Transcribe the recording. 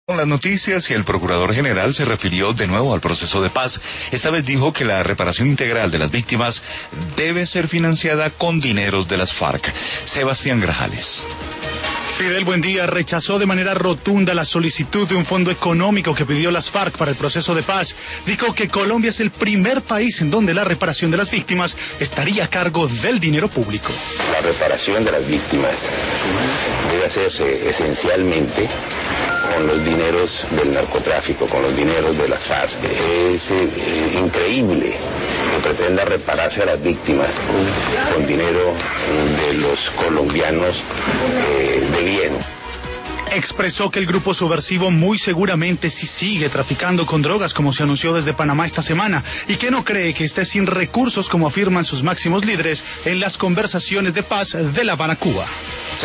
Con las noticias y el procurador general se refirió de nuevo al proceso de paz. Esta vez dijo que la reparación integral de las víctimas debe ser financiada con dineros de las FARC. Sebastián Grajales. Fidel Buendía rechazó de manera rotunda la solicitud de un fondo económico que pidió las FARC para el proceso de paz. Dijo que Colombia es el primer país en donde la reparación de las víctimas estaría a cargo del dinero público. La reparación de las víctimas debe hacerse esencialmente con los dineros del narcotráfico, con los dineros de las FARC. Es increíble que pretenda repararse a las víctimas con dinero de los colombianos de bien. Expresó que el grupo subversivo muy seguramente sí sigue traficando con drogas, como se anunció desde Panamá esta semana, y que no cree que esté sin recursos, como afirman sus máximos líderes en las conversaciones de paz de La Habana, Cuba.